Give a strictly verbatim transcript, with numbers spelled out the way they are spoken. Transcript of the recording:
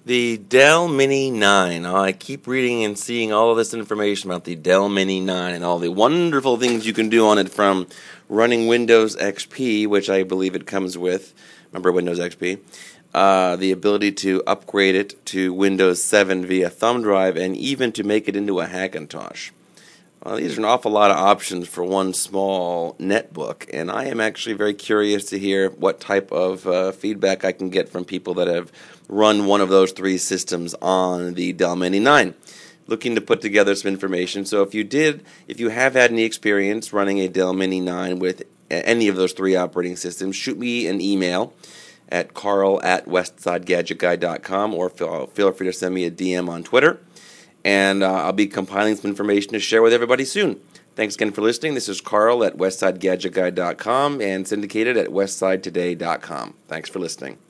The Dell Mini nine. Oh, I keep reading and seeing all of this information about the Dell Mini nine and all the wonderful things you can do on it, from running Windows X P, which I believe it comes with. Remember Windows X P? Uh, the ability to upgrade it to Windows seven via thumb drive, and even to make it into a Hackintosh. Well, these are an awful lot of options for one small netbook, and I am actually very curious to hear what type of uh, feedback I can get from people that have run one of those three systems on the Dell Mini nine. Looking to put together some information, so if you did, if you have had any experience running a Dell Mini nine with any of those three operating systems, shoot me an email at carl at westside gadget guy dot com, or feel, feel free to send me a D M on Twitter. And uh, I'll be compiling some information to share with everybody soon. Thanks again for listening. This is Carl at westside gadget guy dot com and syndicated at westside today dot com. Thanks for listening.